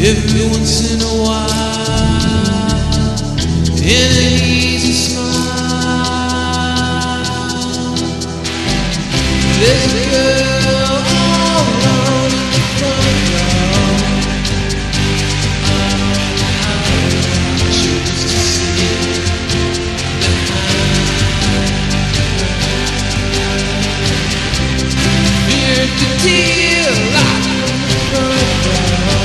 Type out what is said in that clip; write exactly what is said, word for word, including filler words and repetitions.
Every once in a while, in an easy smile, there's a girl all alone in the front row. She wants to see behind her. Fear to deal locked in the front row.